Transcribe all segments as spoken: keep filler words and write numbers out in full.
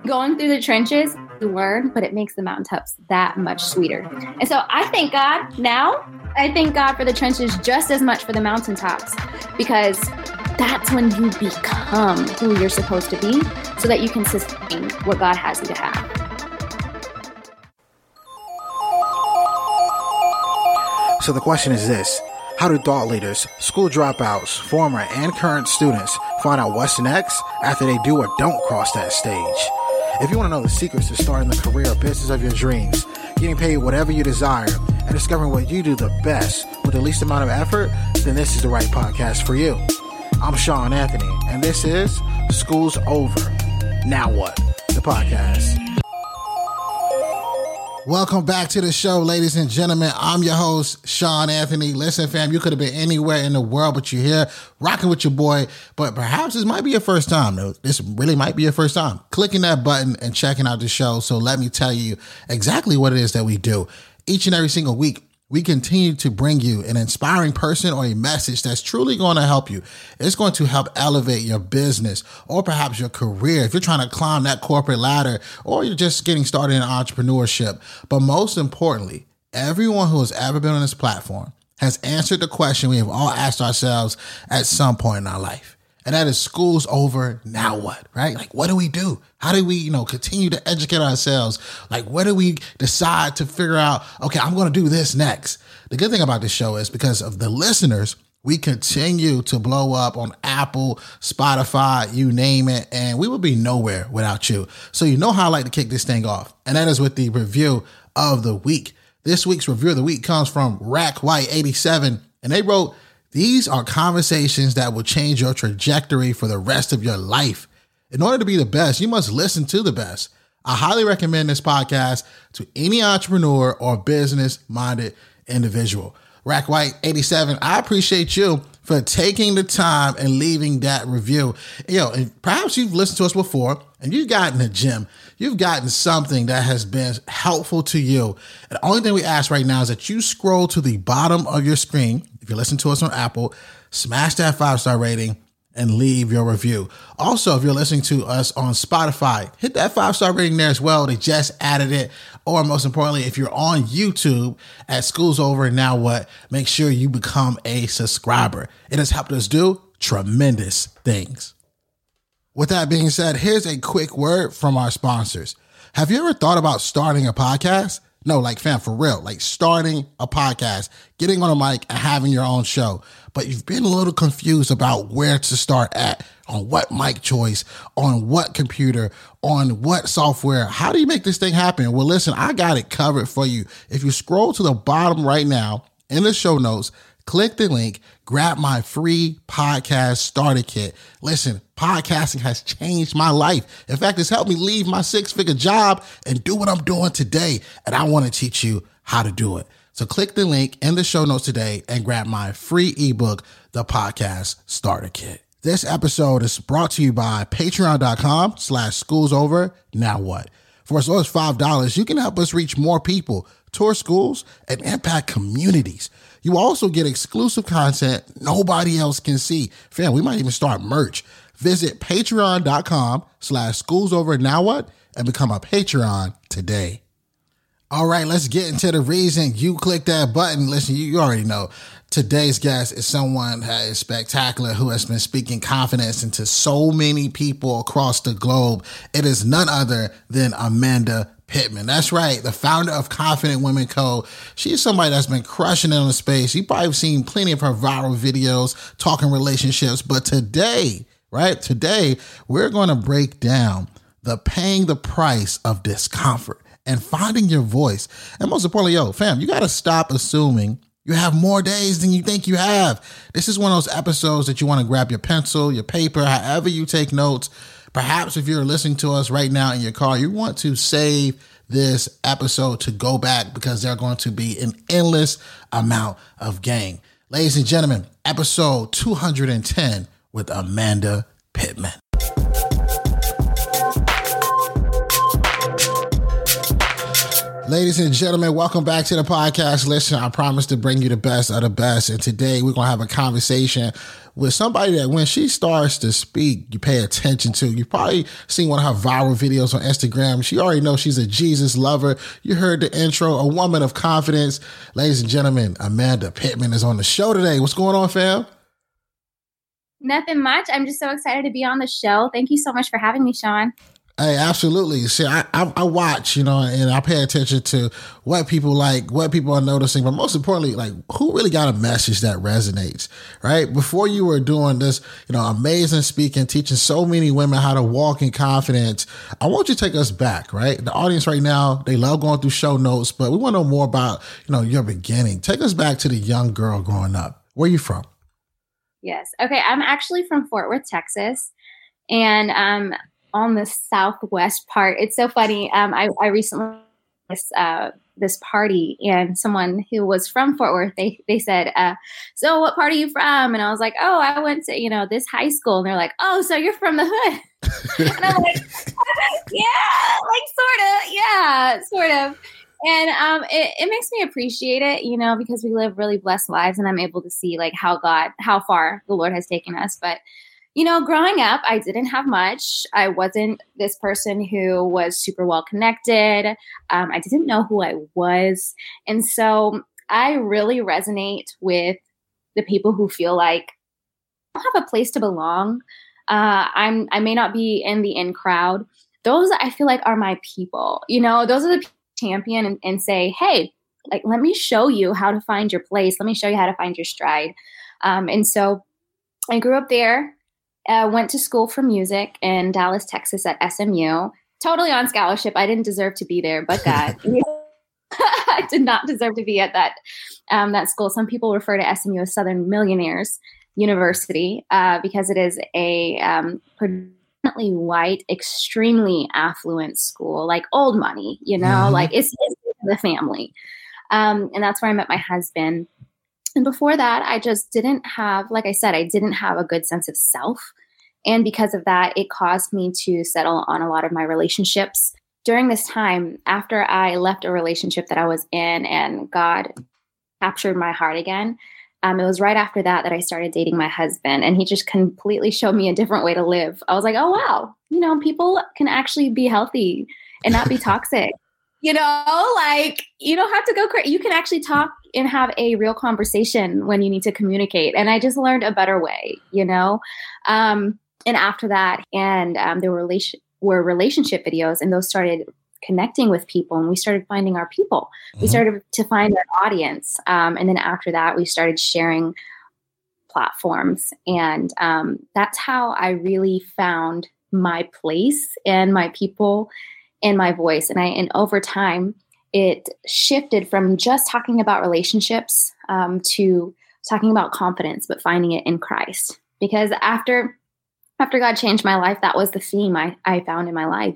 Going through the trenches, you learn, but it makes the mountaintops that much sweeter. And so I thank God now. I thank God for the trenches just as much for the mountaintops, because that's when you become who you're supposed to be so that you can sustain what God has you to have. So the question is this: how do thought leaders, school dropouts, former and current students find out what's next after they do or don't cross that stage? If you want to know the secrets to starting the career or business of your dreams, getting paid whatever you desire, and discovering what you do the best with the least amount of effort, then this is the right podcast for you. I'm Sean Anthony, and this is School's Over, Now What? The podcast. Welcome back to the show, ladies and gentlemen. I'm your host, Sean Anthony. Listen, fam, you could have been anywhere in the world, but you're here rocking with your boy. But perhaps this might be your first time. This really might be your first time clicking that button and checking out the show. So let me tell you exactly what it is that we do. Each and every single week, we continue to bring you an inspiring person or a message that's truly going to help you. It's going to help elevate your business or perhaps your career if you're trying to climb that corporate ladder or you're just getting started in entrepreneurship. But most importantly, everyone who has ever been on this platform has answered the question we have all asked ourselves at some point in our life. And that is, school's over, now what, right? Like, what do we do? How do we, you know, continue to educate ourselves? Like, what do we decide to figure out, okay, I'm going to do this next? The good thing about this show is because of the listeners, we continue to blow up on Apple, Spotify, you name it, and we would be nowhere without you. So you know how I like to kick this thing off, and that is with the review of the week. This week's review of the week comes from Rack White eighty-seven, and they wrote, "These are conversations that will change your trajectory for the rest of your life. In order to be the best, you must listen to the best. I highly recommend this podcast to any entrepreneur or business-minded individual." Rack White eighty-seven, I appreciate you for taking the time and leaving that review. Yo, and perhaps you've listened to us before and you've gotten a gem. You've gotten something that has been helpful to you. And the only thing we ask right now is that you scroll to the bottom of your screen. If you listen to us on Apple, smash that five-star rating and leave your review. Also, if you're listening to us on Spotify, hit that five-star rating there as well. They just added it. Or most importantly, if you're on YouTube at School's Over, Now What, make sure you become a subscriber. It has helped us do tremendous things. With that being said, here's a quick word from our sponsors. Have you ever thought about starting a podcast? No, like fam, for real, like starting a podcast, getting on a mic and having your own show. But you've been a little confused about where to start at, on what mic choice, on what computer, on what software. How do you make this thing happen? Well, listen, I got it covered for you. If you scroll to the bottom right now in the show notes, click the link, grab my free podcast starter kit. Listen, podcasting has changed my life. In fact, it's helped me leave my six-figure job and do what I'm doing today. And I want to teach you how to do it. So click the link in the show notes today and grab my free ebook, The Podcast Starter Kit. This episode is brought to you by patreon.com slash schools over. Now what? For as low as five dollars, you can help us reach more people, tour schools, and impact communities. You also get exclusive content nobody else can see. Fam, we might even start merch. Visit patreon.com slash schools over. Now what? And become a Patreon today. All right, let's get into the reason you click that button. Listen, you already know today's guest is someone that is spectacular, who has been speaking confidence into so many people across the globe. It is none other than Amanda Pittman. That's right, the founder of Confident Women Co. She's somebody that's been crushing it in the space. You've probably seen plenty of her viral videos talking relationships. But today, right, today, we're going to break down the paying the price of discomfort and finding your voice. And most importantly, yo, fam, you got to stop assuming you have more days than you think you have. This is one of those episodes that you want to grab your pencil, your paper, however you take notes. Perhaps if you're listening to us right now in your car, you want to save this episode to go back because there's going to be an endless amount of gain. Ladies and gentlemen, episode two hundred ten with Amanda Pittman. Ladies and gentlemen, welcome back to the podcast. Listen, I promise to bring you the best of the best. And today we're going to have a conversation with somebody that when she starts to speak, you pay attention to. You've probably seen one of her viral videos on Instagram. She already knows she's a Jesus lover. You heard the intro, a woman of confidence. Ladies and gentlemen, Amanda Pittman is on the show today. What's going on, fam? Nothing much. I'm just so excited to be on the show. Thank you so much for having me, Sean. Hey, absolutely. See, I, I I watch, you know, and I pay attention to what people like, what people are noticing, but most importantly, like who really got a message that resonates, right? Before you were doing this, you know, amazing speaking, teaching so many women how to walk in confidence. I want you to take us back, right? The audience right now, they love going through show notes, but we want to know more about, you know, your beginning. Take us back to the young girl growing up. Where are you from? Yes. Okay. I'm actually from Fort Worth, Texas. And, um, on the southwest part. It's so funny. Um, I, I recently this uh, this party, and someone who was from Fort Worth, they they said, uh, "So what part are you from?" And I was like, "Oh, I went to you know this high school." And they're like, "Oh, so you're from the hood?" And I'm like, "Yeah, like sort of, yeah, sort of." And um, it, it makes me appreciate it, you know, because we live really blessed lives, and I'm able to see like how God, how far the Lord has taken us, but. You know, growing up, I didn't have much. I wasn't this person who was super well connected. Um, I didn't know who I was. And so I really resonate with the people who feel like I don't have a place to belong. Uh, I'm, I may not be in the in crowd. Those I feel like are my people. You know, those are the people who champion and, and say, hey, like, let me show you how to find your place. Let me show you how to find your stride. Um, and so I grew up there. Uh, went to school for music in Dallas, Texas at S M U. Totally on scholarship. I didn't deserve to be there, but God. I did not deserve to be at that um, that school. Some people refer to S M U as Southern Millionaires University uh, because it is a um, predominantly white, extremely affluent school, like old money, you know, mm-hmm. like it's, it's the family. Um, and that's where I met my husband. And before that, I just didn't have, like I said, I didn't have a good sense of self. And because of that, it caused me to settle on a lot of my relationships. During this time, after I left a relationship that I was in and God captured my heart again, um, it was right after that that I started dating my husband. And he just completely showed me a different way to live. I was like, oh, wow, you know, people can actually be healthy and not be toxic. You know, like you don't have to go crazy. You can actually talk and have a real conversation when you need to communicate. And I just learned a better way, you know? Um, and after that, and um, there were, relation- were relationship videos, and those started connecting with people, and we started finding our people. Mm-hmm. We started to find our audience. Um, and then after that, we started sharing platforms. And um, that's how I really found my place and my people and my voice. And I, and over time, it shifted from just talking about relationships um, to talking about confidence, but finding it in Christ. Because after, after God changed my life, that was the theme I, I found in my life.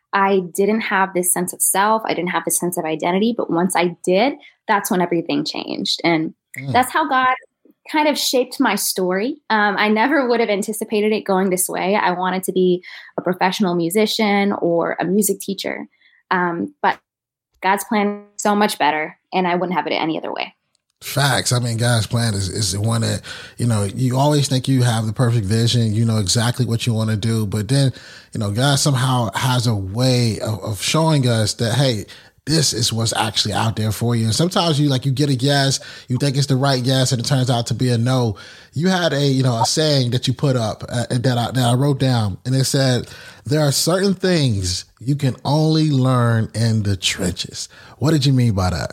I didn't have this sense of self. I didn't have this sense of identity. But once I did, that's when everything changed. And mm. that's how God kind of shaped my story. Um, I never would have anticipated it going this way. I wanted to be a professional musician or a music teacher. Um, but God's plan is so much better, and I wouldn't have it any other way. Facts. I mean, God's plan is, is the one that, you know, you always think you have the perfect vision. You know exactly what you want to do. But then, you know, God somehow has a way of, of showing us that, hey, this is what's actually out there for you. And sometimes you like, you get a yes, you think it's the right yes, and it turns out to be a no. You had a, you know, a saying that you put up uh, that I, that I wrote down, and it said, there are certain things you can only learn in the trenches. What did you mean by that?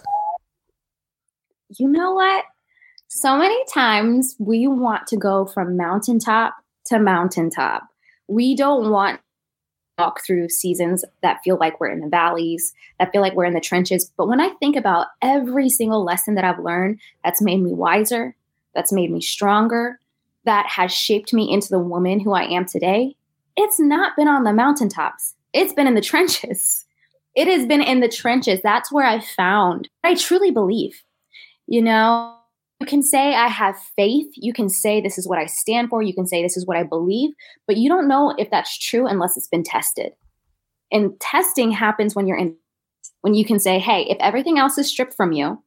You know what? So many times we want to go from mountaintop to mountaintop. We don't want walk through seasons that feel like we're in the valleys, that feel like we're in the trenches. But when I think about every single lesson that I've learned that's made me wiser, that's made me stronger, that has shaped me into the woman who I am today, it's not been on the mountaintops. It's been in the trenches. It has been in the trenches. That's where I found what I truly believe. You know, you can say I have faith. You can say this is what I stand for. You can say this is what I believe, but you don't know if that's true unless it's been tested. And testing happens when you're in. when you can say, hey, if everything else is stripped from you,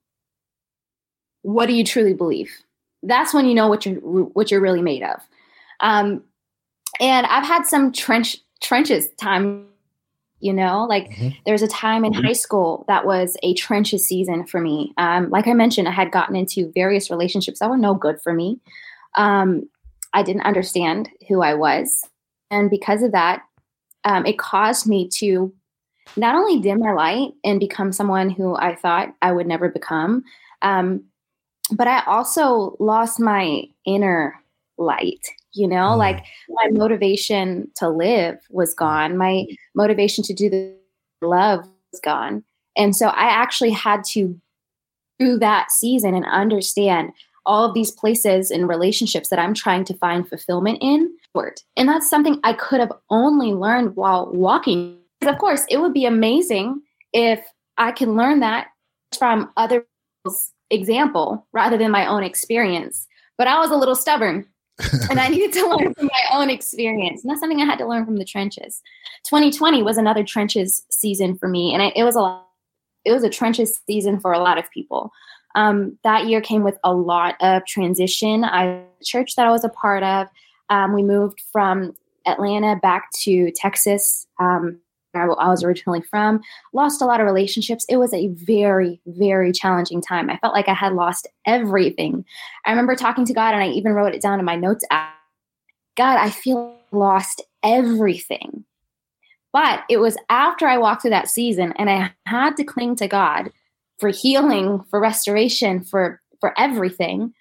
what do you truly believe? That's when you know what you're what you're really made of. Um, and I've had some trench trenches time, you know, like mm-hmm. there was a time in mm-hmm. high school that was a trenches season for me. Um, like I mentioned, I had gotten into various relationships that were no good for me. Um, I didn't understand who I was. And because of that, um, it caused me to not only dim my light and become someone who I thought I would never become, um, but I also lost my inner light, you know, mm. like my motivation to live was gone. My motivation to do the love was gone. And so I actually had to through that season and understand all of these places and relationships that I'm trying to find fulfillment in. And that's something I could have only learned while walking. Of course, it would be amazing if I can learn that from other people's example rather than my own experience. But I was a little stubborn and I needed to learn from my own experience. And that's something I had to learn from the trenches. twenty twenty was another trenches season for me. And I, it was a lot, it was a trenches season for a lot of people. Um, that year came with a lot of transition. I the church that I was a part of, um, we moved from Atlanta back to Texas. Um, I was originally from, lost a lot of relationships. It was a very, very challenging time. I felt like I had lost everything. I remember talking to God and I even wrote it down in my notes app. God, I feel lost everything. But it was after I walked through that season and I had to cling to God for healing, for restoration, for, for everything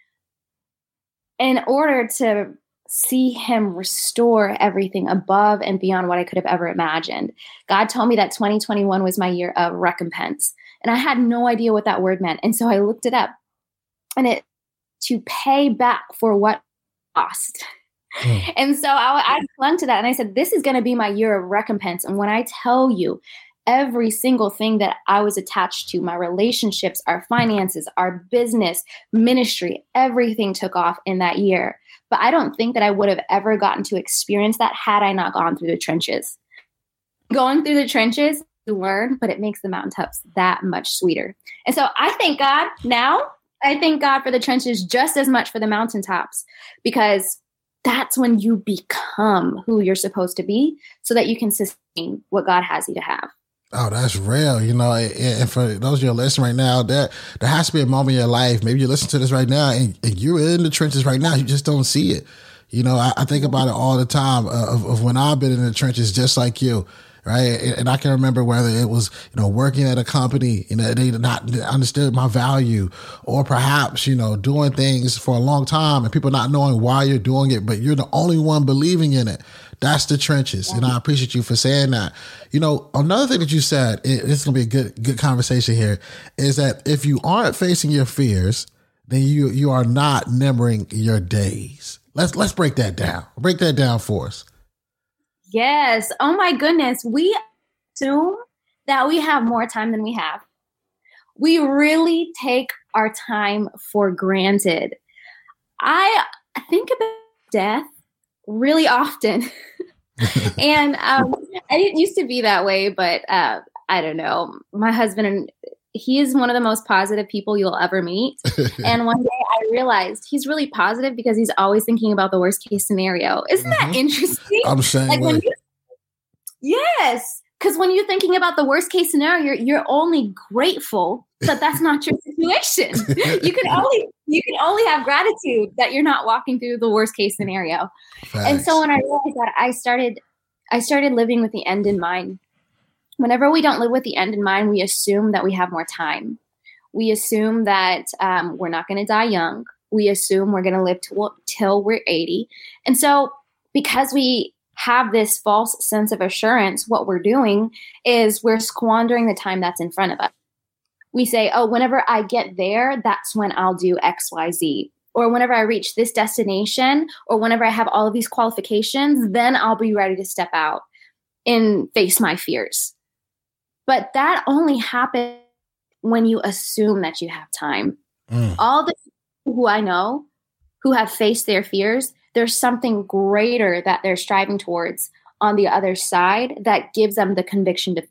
in order to see him restore everything above and beyond what I could have ever imagined. God told me that twenty twenty-one was my year of recompense. And I had no idea what that word meant. And so I looked it up and it to pay back for what lost. Mm. And so I, I clung to that and I said, this is going to be my year of recompense. And when I tell you every single thing that I was attached to, my relationships, our finances, our business, ministry, everything took off in that year. But I don't think that I would have ever gotten to experience that had I not gone through the trenches. Going through the trenches, you learn, but it makes the mountaintops that much sweeter. And so I thank God now. I thank God for the trenches just as much for the mountaintops, because that's when you become who you're supposed to be so that you can sustain what God has you to have. Oh, that's real. You know, and for those of you listening right now, there, there has to be a moment in your life. Maybe you listen to this right now and, and you're in the trenches right now. You just don't see it. You know, I, I think about it all the time of, of when I've been in the trenches, just like you. Right. And, and I can remember whether it was, you know, working at a company, you know, they not understood my value, or perhaps, you know, doing things for a long time and people not knowing why you're doing it, but you're the only one believing in it. That's the trenches. And I appreciate you for saying that. You know, another thing that you said, it, it's going to be a good, good conversation here, is that if you aren't facing your fears, then you, you are not numbering your days. Let's, let's break that down. Break that down for us. Yes. Oh my goodness. We assume that we have more time than we have. We really take our time for granted. I think about death really often. and um, I didn't used to be that way, but uh, I don't know. My husband, he is one of the most positive people you'll ever meet. And one day I realized he's really positive because he's always thinking about the worst case scenario. Isn't mm-hmm. that interesting? I'm saying like when you, yes. Because when you're thinking about the worst case scenario, you're, you're only grateful that that's not your situation. you can only you can only have gratitude that you're not walking through the worst case scenario. Facts. And so when I realized that, I started I started living with the end in mind. Whenever we don't live with the end in mind, we assume that we have more time. We assume that um, we're not going to die young. We assume we're going to live till, till we're eighty. And so because we have this false sense of assurance, what we're doing is we're squandering the time that's in front of us. We say, oh, whenever I get there, that's when I'll do X, Y, Z. Or whenever I reach this destination, or whenever I have all of these qualifications, then I'll be ready to step out and face my fears. But that only happens when you assume that you have time. Mm. All the people who I know who have faced their fears, there's something greater that they're striving towards on the other side that gives them the conviction to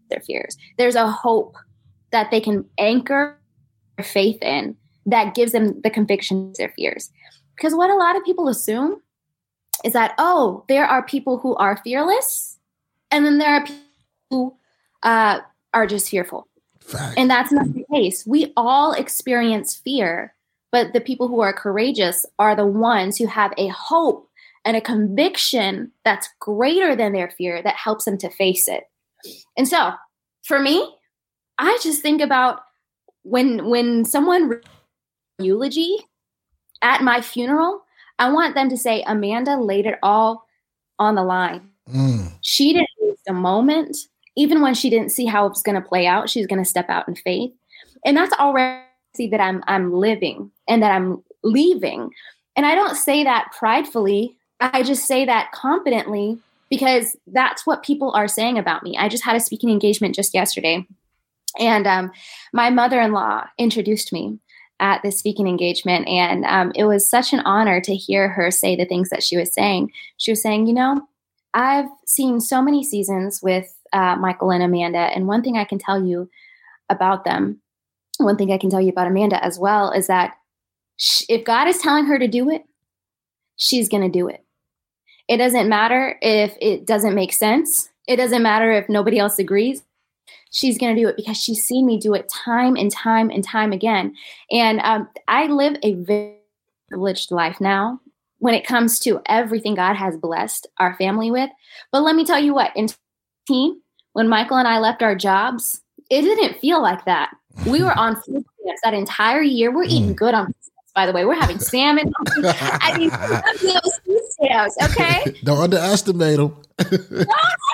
their fears. There's a hope that they can anchor their faith in that gives them the conviction of their fears. Because what a lot of people assume is that, oh, there are people who are fearless, and then there are people who uh, are just fearful. Fact. And that's not the case. We all experience fear, but the people who are courageous are the ones who have a hope and a conviction that's greater than their fear that helps them to face it. And so for me, I just think about when when someone eulogy at my funeral, I want them to say, Amanda laid it all on the line. Mm. She didn't waste a moment. Even when she didn't see how it was going to play out, she's going to step out in faith. And that's already that I'm I'm living and that I'm leaving. And I don't say that pridefully. I just say that confidently because that's what people are saying about me. I just had a speaking engagement just yesterday. And um, my mother-in-law introduced me at this speaking engagement. And um, it was such an honor to hear her say the things that she was saying. She was saying, you know, I've seen so many seasons with uh, Michael and Amanda. And one thing I can tell you about them, one thing I can tell you about Amanda as well, is that sh- if God is telling her to do it, she's going to do it. It doesn't matter if it doesn't make sense. It doesn't matter if nobody else agrees. She's going to do it because she's seen me do it time and time and time again. And um, I live a very privileged life now when it comes to everything God has blessed our family with. But let me tell you what, in twenty eighteen, when Michael and I left our jobs, it didn't feel like that. We were on food stamps that entire year. We're eating good on food stamps, by the way. We're having salmon. I mean, those food stamps, okay? Don't underestimate them. No,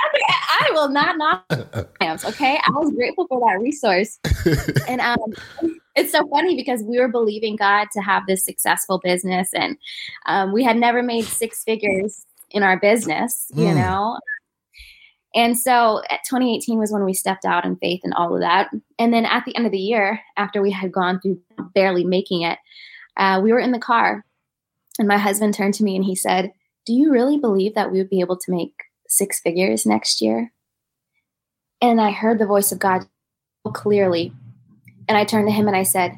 I will not knock stamps, okay? I was grateful for that resource. And um, it's so funny because we were believing God to have this successful business, and um, we had never made six figures in our business, you mm. know? And so at twenty eighteen was when we stepped out in faith and all of that. And then at the end of the year, after we had gone through barely making it, uh, we were in the car, and my husband turned to me and he said, do you really believe that we would be able to make six figures next year? And I heard the voice of God clearly. And I turned to him and I said,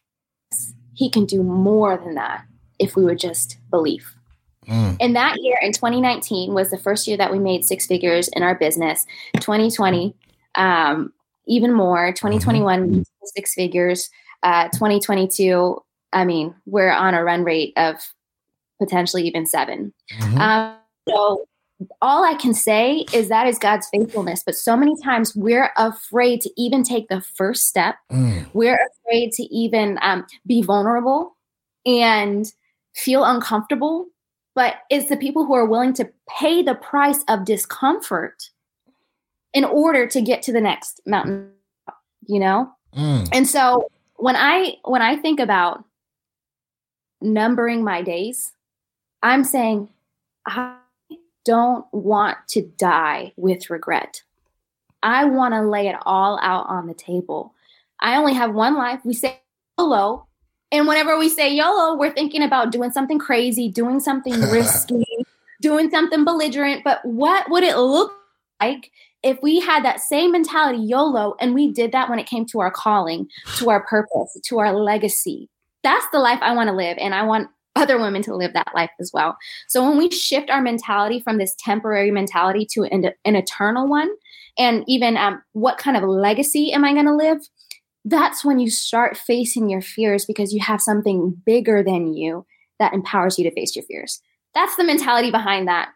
he can do more than that if we would just believe. Mm. And that year in twenty nineteen was the first year that we made six figures in our business. twenty twenty, um, even more. twenty twenty-one, mm-hmm. six figures. Uh, twenty twenty-two, I mean, we're on a run rate of potentially even seven. Mm-hmm. Um, so all I can say is that is God's faithfulness. But so many times we're afraid to even take the first step. Mm. We're afraid to even um, be vulnerable and feel uncomfortable. But it's the people who are willing to pay the price of discomfort in order to get to the next mountain, you know? Mm. And so when I when I think about numbering my days, I'm saying I don't want to die with regret. I want to lay it all out on the table. I only have one life. We say YOLO. And whenever we say YOLO, we're thinking about doing something crazy, doing something risky, doing something belligerent. But what would it look like if we had that same mentality, YOLO, and we did that when it came to our calling, to our purpose, to our legacy? That's the life I want to live. And I want other women to live that life as well. So when we shift our mentality from this temporary mentality to an, an eternal one, and even um, what kind of legacy am I going to live? That's when you start facing your fears because you have something bigger than you that empowers you to face your fears. That's the mentality behind that.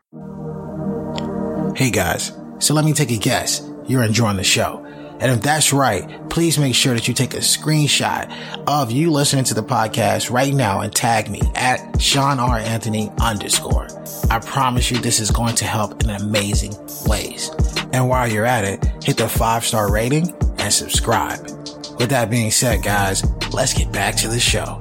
Hey guys, so let me take a guess. You're enjoying the show. And if that's right, please make sure that you take a screenshot of you listening to the podcast right now and tag me at Sean R. Anthony underscore. I promise you this is going to help in amazing ways. And while you're at it, hit the five-star rating and subscribe. With that being said, guys, let's get back to the show.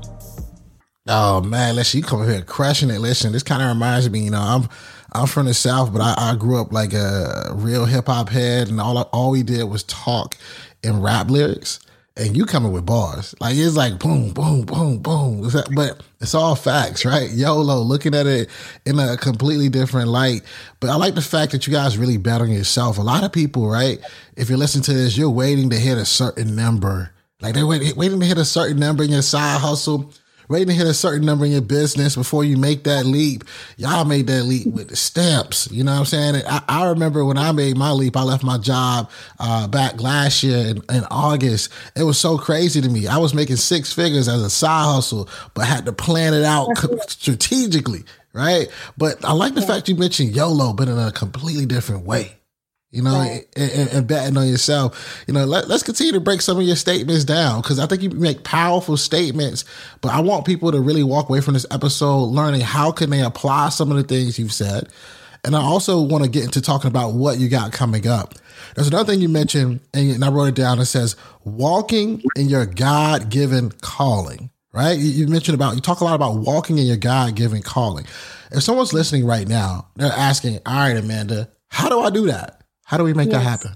Oh man, listen, you come here crushing it. Listen, this kind of reminds me, you know, I'm I'm from the South, but I, I grew up like a real hip hop head, and all all we did was talk and rap lyrics. and you coming with bars. Like, it's like boom, boom, boom, boom. But it's all facts, right? YOLO, looking at it in a completely different light. But I like the fact that you guys really bet on yourself. A lot of people, right, if you listen to this, you're waiting to hit a certain number. Like, they're waiting, waiting to hit a certain number in your side hustle, waiting to hit a certain number in your business before you make that leap. Y'all made that leap with the stamps. You know what I'm saying? I, I remember when I made my leap, I left my job uh, back last year in, in August. It was so crazy to me. I was making six figures as a side hustle, but had to plan it out strategically, right? But I like the yeah. fact you mentioned YOLO, but in a completely different way. You know, right. and, and betting on yourself. You know, let, let's continue to break some of your statements down, because I think you make powerful statements, but I want people to really walk away from this episode learning how can they apply some of the things you've said. And I also want to get into talking about what you got coming up. There's another thing you mentioned, and I wrote it down. It says, walking in your God-given calling, right? You, you mentioned about, you talk a lot about walking in your God-given calling. If someone's listening right now, they're asking, all right, Amanda, how do I do that? How do we make yes. that happen?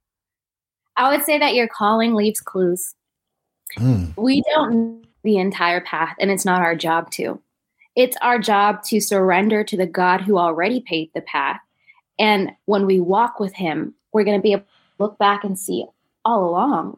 I would say that your calling leaves clues. Mm. We don't know the entire path, and it's not our job to. It's our job to surrender to the God who already paved the path. And when we walk with him, we're going to be able to look back and see all along,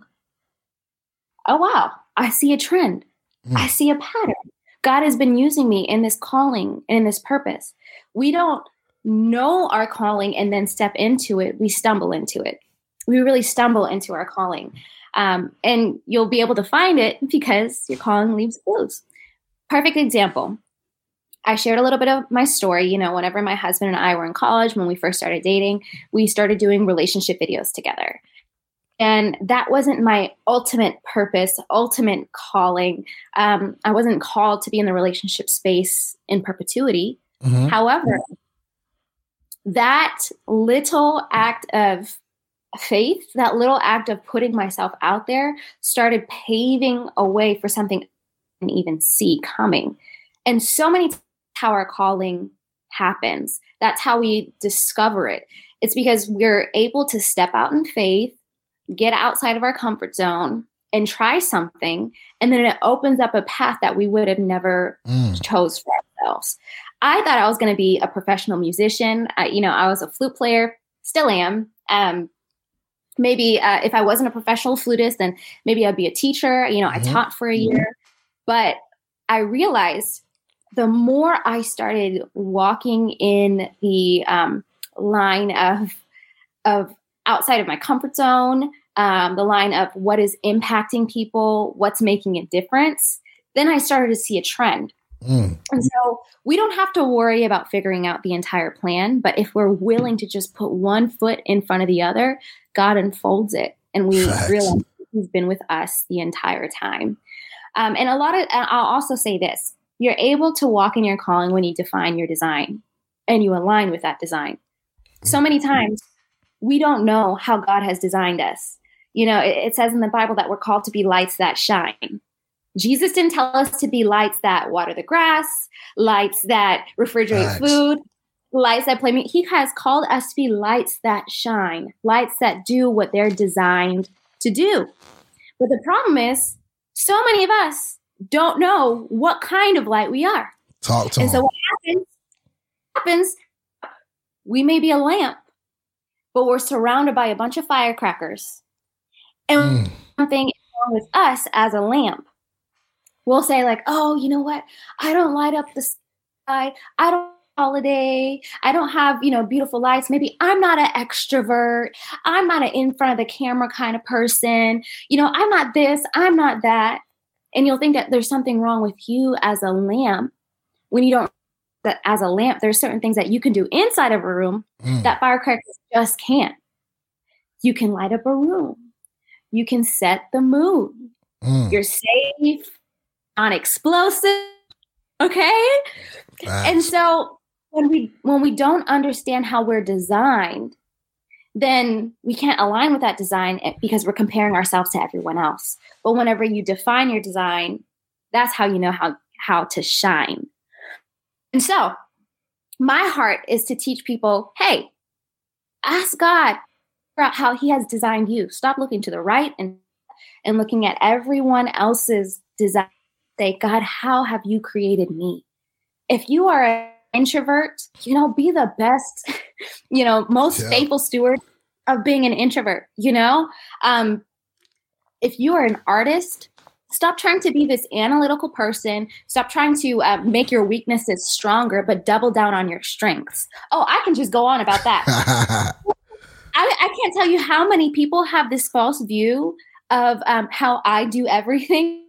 oh, wow, I see a trend. Mm. I see a pattern. God has been using me in this calling and in this purpose. We don't know our calling and then step into it. We stumble into it. We really stumble into our calling. Um, and you'll be able to find it because your calling leaves clues. Perfect example. I shared a little bit of my story. You know, whenever my husband and I were in college, when we first started dating, we started doing relationship videos together. And that wasn't my ultimate purpose, ultimate calling. Um, I wasn't called to be in the relationship space in perpetuity. Mm-hmm. However, that little act of faith, that little act of putting myself out there started paving a way for something I didn't even see coming. And so many times how our calling happens. That's how we discover it. It's because we're able to step out in faith, get outside of our comfort zone, and try something. And then it opens up a path that we would have never mm. chose for ourselves. I thought I was going to be a professional musician. I, you know, I was a flute player, still am. Um, maybe uh, if I wasn't a professional flutist, then maybe I'd be a teacher. You know, mm-hmm. I taught for a year. But I realized the more I started walking in the um, line of, of outside of my comfort zone, um, the line of what is impacting people, what's making a difference, then I started to see a trend. Mm. And so we don't have to worry about figuring out the entire plan, but if we're willing to just put one foot in front of the other, God unfolds it. And we Facts. realize he's been with us the entire time. Um, and a lot of, I'll also say this, you're able to walk in your calling when you define your design and you align with that design. So many times we don't know how God has designed us. You know, it, it says in the Bible that we're called to be lights that shine. Jesus didn't tell us to be lights that water the grass, lights that refrigerate Facts. food, lights that play music. He has called us to be lights that shine, lights that do what they're designed to do. But the problem is, so many of us don't know what kind of light we are. Talk to and him. so what happens, happens, we may be a lamp, but we're surrounded by a bunch of firecrackers. And mm. something is wrong with us as a lamp. We'll say like, oh, you know what? I don't light up the sky. I don't holiday. I don't have, you know, beautiful lights. Maybe I'm not an extrovert. I'm not an in front of the camera kind of person. You know, I'm not this. I'm not that. And you'll think that there's something wrong with you as a lamp when you don't, that as a lamp, there's certain things that you can do inside of a room mm. that firecrackers just can't. You can light up a room. You can set the mood. Mm. You're safe. Non-explosive, okay? Nice. And so when we when we don't understand how we're designed, then we can't align with that design because we're comparing ourselves to everyone else. But whenever you define your design, that's how you know how how to shine. And so my heart is to teach people, hey, ask God about how he has designed you. Stop looking to the right and and looking at everyone else's desire. Say, God, how have you created me? If you are an introvert, you know, be the best, you know, most yeah. faithful steward of being an introvert, you know? Um, if you are an artist, stop trying to be this analytical person. Stop trying to uh, make your weaknesses stronger, but double down on your strengths. Oh, I can just go on about that. I, I can't tell you how many people have this false view of um, how I do everything.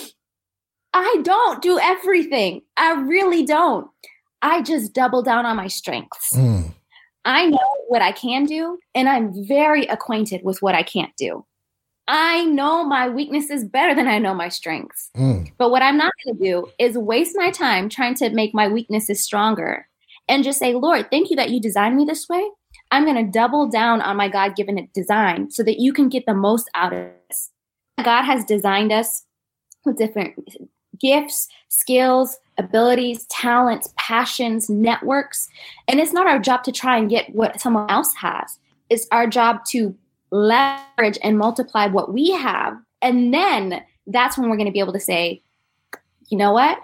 I don't do everything. I really don't. I just double down on my strengths. Mm. I know what I can do, and I'm very acquainted with what I can't do. I know my weaknesses better than I know my strengths. Mm. But what I'm not going to do is waste my time trying to make my weaknesses stronger and just say, Lord, thank you that you designed me this way. I'm going to double down on my God-given design so that you can get the most out of this. God has designed us with different gifts, skills, abilities, talents, passions, networks. And it's not our job to try and get what someone else has. It's our job to leverage and multiply what we have. And then that's when we're going to be able to say, you know what?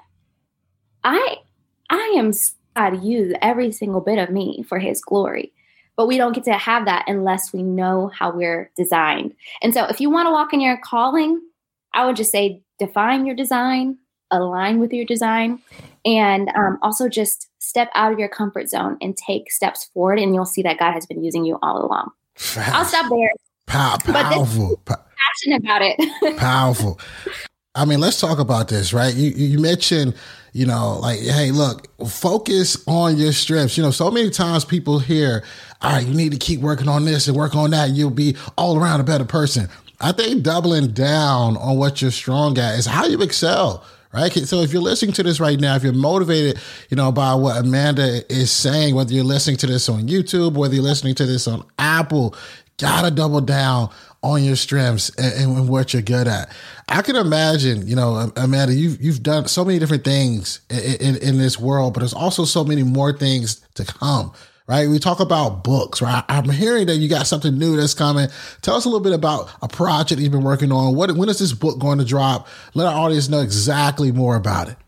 I I am God to use every single bit of me for his glory. But we don't get to have that unless we know how we're designed. And so if you want to walk in your calling, I would just say define your design, align with your design, and um, also just step out of your comfort zone and take steps forward. And you'll see that God has been using you all along. Fast. I'll stop there. Pow- powerful. But passionate about it. Powerful. I mean, let's talk about this, right? You you mentioned, you know, like, hey, look, focus on your strengths. You know, so many times people hear, all right, you need to keep working on this and work on that. You'll be all around a better person. I think doubling down on what you're strong at is how you excel, right? So if you're listening to this right now, if you're motivated, you know, by what Amanda is saying, whether you're listening to this on YouTube, whether you're listening to this on Apple, gotta double down on your strengths and, and what you're good at. I can imagine, you know, Amanda, you've, you've done so many different things in, in, in this world, but there's also so many more things to come, right? We talk about books, right? I'm hearing that you got something new that's coming. Tell us a little bit about a project you've been working on. What, when is this book going to drop? Let our audience know exactly more about it.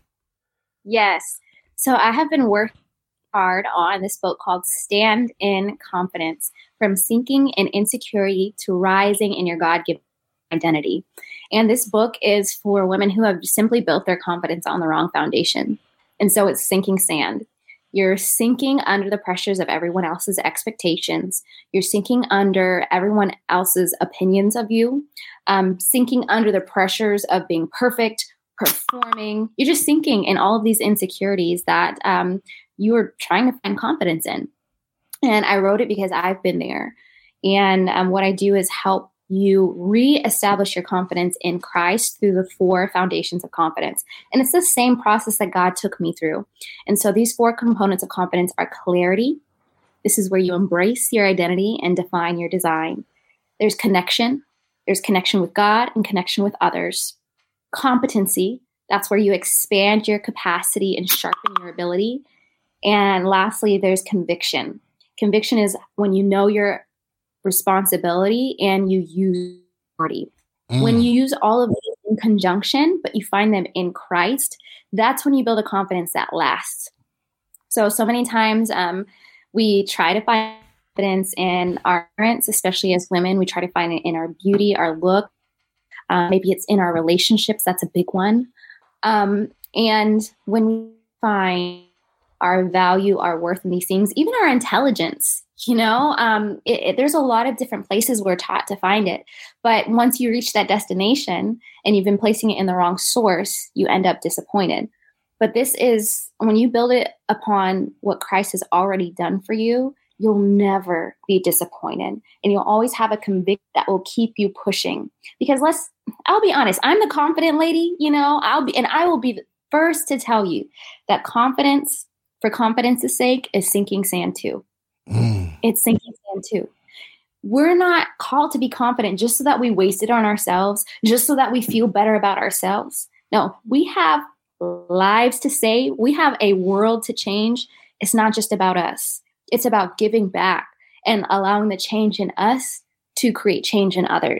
Yes. So I have been working hard on this book called Stand in Confidence: From Sinking in Insecurity to Rising in Your God-Given Identity. And this book is for women who have simply built their confidence on the wrong foundation. And so it's sinking sand. You're sinking under the pressures of everyone else's expectations. You're sinking under everyone else's opinions of you, um, sinking under the pressures of being perfect, performing. You're just sinking in all of these insecurities that um, you're trying to find confidence in. And I wrote it because I've been there. And um, what I do is help you reestablish your confidence in Christ through the four foundations of confidence. And it's the same process that God took me through. And so these four components of confidence are clarity. This is where you embrace your identity and define your design. There's connection. There's connection with God and connection with others. Competency. That's where you expand your capacity and sharpen your ability. And lastly, there's conviction. Conviction is when you know your responsibility and you use authority. Mm. When you use all of these in conjunction, but you find them in Christ, that's when you build a confidence that lasts. So, so many times um, we try to find confidence in our appearance, especially as women. We try to find it in our beauty, our look. Uh, maybe it's in our relationships. That's a big one. Um, and when we find our value, our worth in these things, even our intelligence, you know, um, it, it, there's a lot of different places we're taught to find it. But once you reach that destination and you've been placing it in the wrong source, you end up disappointed. But this is when you build it upon what Christ has already done for you, you'll never be disappointed. And you'll always have a conviction that will keep you pushing. Because let's, I'll be honest, I'm the confident lady, you know, I'll be, and I will be the first to tell you that confidence, for confidence's sake, is sinking sand too. Mm. It's sinking sand too. We're not called to be confident just so that we waste it on ourselves, just so that we feel better about ourselves. No, we have lives to save. We have a world to change. It's not just about us. It's about giving back and allowing the change in us to create change in others.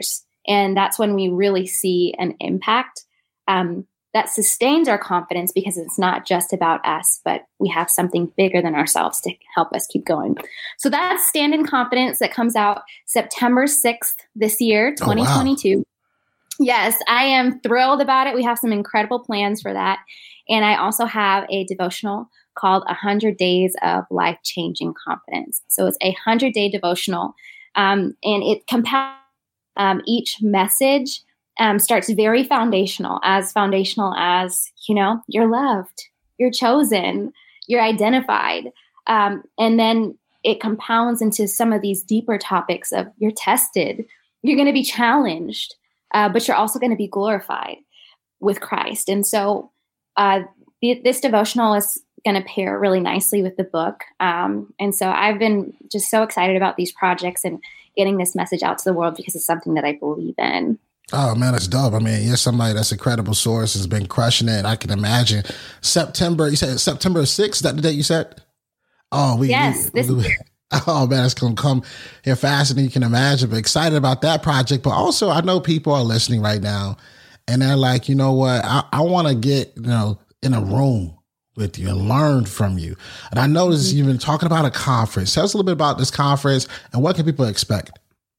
And that's when we really see an impact um, that sustains our confidence, because it's not just about us, but we have something bigger than ourselves to help us keep going. So that's Stand in Confidence, that comes out September sixth this year, twenty twenty-two. Oh, wow. Yes, I am thrilled about it. We have some incredible plans for that. And I also have a devotional called one hundred Days of Life-Changing Confidence. So it's a one hundred day devotional, um, and it compounds um, each message um, starts very foundational, as foundational as, you know, you're loved, you're chosen, you're identified. Um, and then it compounds into some of these deeper topics of you're tested, you're going to be challenged, uh, but you're also going to be glorified with Christ. And so uh, th- this devotional is going to pair really nicely with the book. Um, and so I've been just so excited about these projects and getting this message out to the world, because it's something that I believe in. Oh man, that's dope. I mean, you're somebody that's a credible source, has been crushing it. I can imagine. September, you said September sixth, is that the date you said? Oh, we, yes, we, this we, oh man, it's going to come here faster than you can imagine, but excited about that project. But also I know people are listening right now and they're like, you know what? I, I want to get, you know, in a room with you and learn from you. And I noticed mm-hmm. you've been talking about a conference. Tell us a little bit about this conference and what can people expect?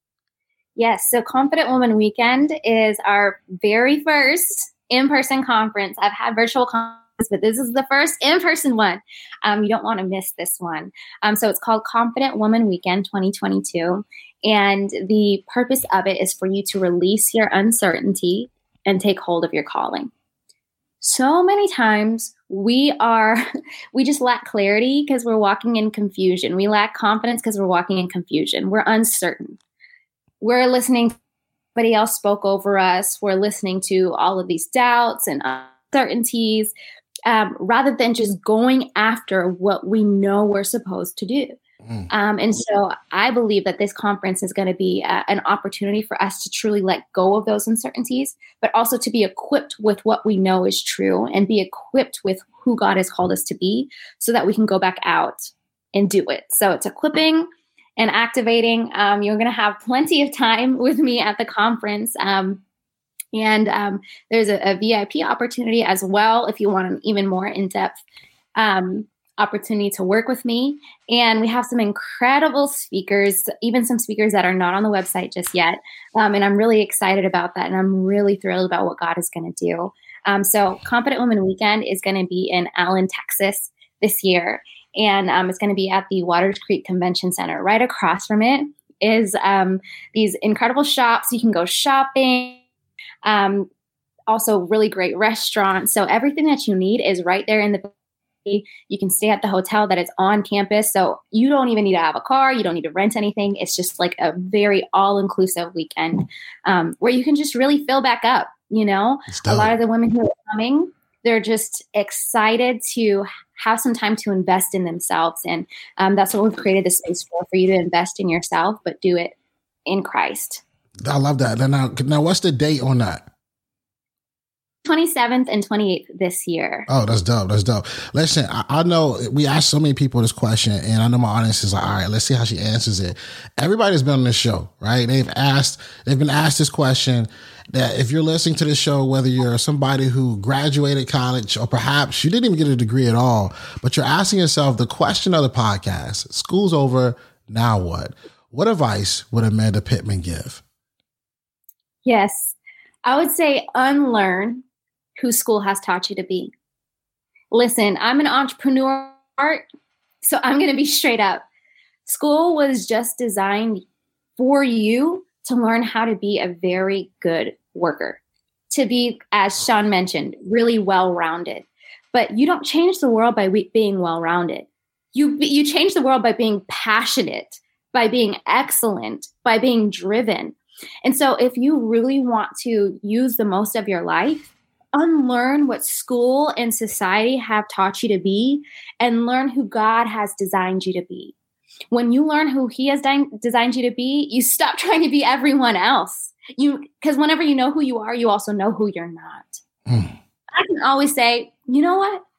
Yes. So Confident Woman Weekend is our very first in-person conference. I've had virtual conferences, but this is the first in-person one. Um, you don't want to miss this one. Um, so it's called Confident Woman Weekend twenty twenty-two. And the purpose of it is for you to release your uncertainty and take hold of your calling. So many times we are, we just lack clarity because we're walking in confusion. We lack confidence because we're walking in confusion. We're uncertain. We're listening to somebody else spoke over us. We're listening to all of these doubts and uncertainties um, rather than just going after what we know we're supposed to do. Mm. Um, and so I believe that this conference is going to be uh, an opportunity for us to truly let go of those uncertainties, but also to be equipped with what we know is true and be equipped with who God has called us to be so that we can go back out and do it. So it's equipping and activating. Um, you're going to have plenty of time with me at the conference. Um, and um, there's a, a V I P opportunity as well if you want an even more in-depth um, opportunity to work with me. And we have some incredible speakers, even some speakers that are not on the website just yet. Um, and I'm really excited about that. And I'm really thrilled about what God is going to do. Um, so Confident Woman Weekend is going to be in Allen, Texas this year. And um, it's going to be at the Waters Creek Convention Center. Right across from it is um, these incredible shops. You can go shopping. Um, also, really great restaurants. So everything that you need is right there in the. You can stay at the hotel that is on campus. So you don't even need to have a car. You don't need to rent anything. It's just like a very all-inclusive weekend um, where you can just really fill back up. You know, a lot of the women who are coming, they're just excited to have some time to invest in themselves. And um, that's what we've created this space for, for you to invest in yourself, but do it in Christ. I love that. Now, now what's the date on that? twenty-seventh and twenty-eighth this year. Oh, that's dope. That's dope. Listen, I, I know we asked so many people this question, and I know my audience is like, all right, let's see how she answers it. Everybody's been on this show, right? They've asked, they've been asked this question that if you're listening to the show, whether you're somebody who graduated college or perhaps you didn't even get a degree at all, but you're asking yourself the question of the podcast, school's over, now what? What advice would Amanda Pittman give? Yes, I would say unlearn who school has taught you to be. Listen, I'm an entrepreneur, so I'm going to be straight up. School was just designed for you to learn how to be a very good worker, to be, as Sean mentioned, really well-rounded. But you don't change the world by being well-rounded. You, you change the world by being passionate, by being excellent, by being driven. And so if you really want to use the most of your life, unlearn what school and society have taught you to be and learn who God has designed you to be. When you learn who he has di- designed you to be, you stop trying to be everyone else. You, because whenever you know who you are, you also know who you're not. Mm. I can always say, you know what?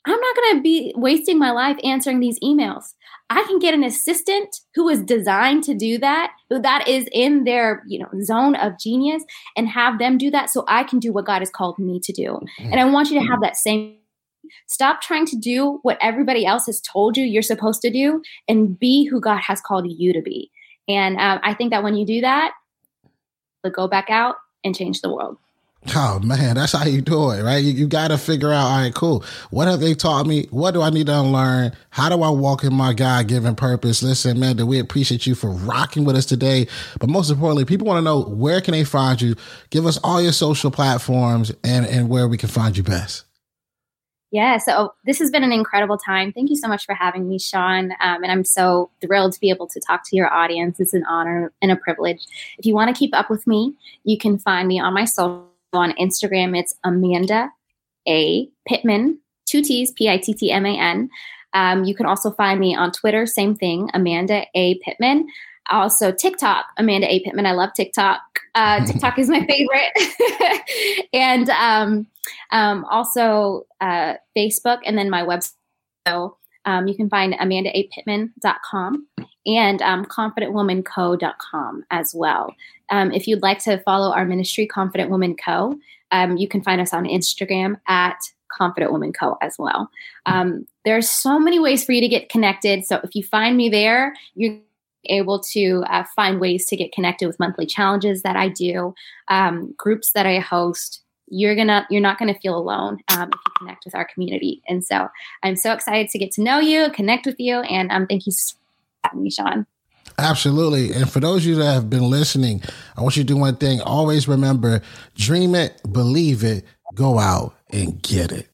I'm not going to be wasting my life answering these emails. I can get an assistant who is designed to do that, who that is in their, you know, zone of genius, and have them do that so I can do what God has called me to do. And I want you to have that same. Stop trying to do what everybody else has told you you're supposed to do and be who God has called you to be. And um, I think that when you do that, you'll go back out and change the world. Oh, man, that's how you do it, right? You, you got to figure out, all right, cool. What have they taught me? What do I need to unlearn? How do I walk in my God-given purpose? Listen, man, we appreciate you for rocking with us today. But most importantly, people want to know, where can they find you? Give us all your social platforms and, and where we can find you best. Yeah, so this has been an incredible time. Thank you so much for having me, Sean. Um, and I'm so thrilled to be able to talk to your audience. It's an honor and a privilege. If you want to keep up with me, you can find me on my social. On Instagram, it's Amanda A. Pittman, two T's, P I T T M A N. Um, you can also find me on Twitter, same thing, Amanda A. Pittman. Also TikTok, Amanda A. Pittman. I love TikTok. Uh, TikTok is my favorite. and um, um, also uh, Facebook, and then my website. So um, you can find amanda a pittman dot com and um, confident woman co dot com as well. Um, if you'd like to follow our ministry, Confident Woman Co., um, you can find us on Instagram at Confident Woman Co. as well. Um, there are so many ways for you to get connected. So if you find me there, you're able to uh, find ways to get connected with monthly challenges that I do, um, groups that I host. You're gonna, you're not gonna feel alone um, if you connect with our community. And so I'm so excited to get to know you, connect with you, and um, thank you so much for having me, Sean. Absolutely. And for those of you that have been listening, I want you to do one thing. Always remember, dream it, believe it, go out and get it.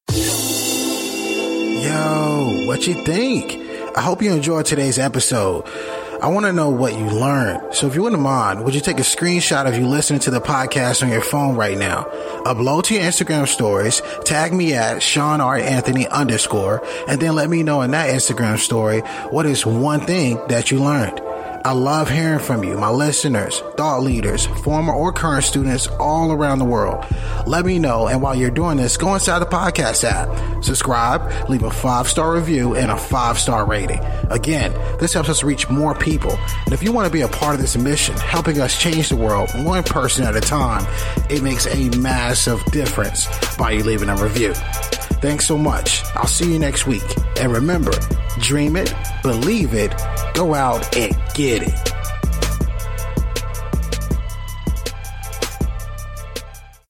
Yo, what you think? I hope you enjoyed today's episode. I want to know what you learned. So if you wouldn't mind, would you take a screenshot of you listening to the podcast on your phone right now? Upload to your Instagram stories, tag me at Sean R. Anthony underscore, and then let me know in that Instagram story what is one thing that you learned. I love hearing from you, my listeners, thought leaders, former or current students all around the world. Let me know. And while you're doing this, go inside the podcast app, subscribe, leave a five-star review and a five-star rating. Again, this helps us reach more people. And if you want to be a part of this mission, helping us change the world one person at a time, it makes a massive difference by you leaving a review. Thanks so much. I'll see you next week. And remember, dream it, believe it, go out and get it.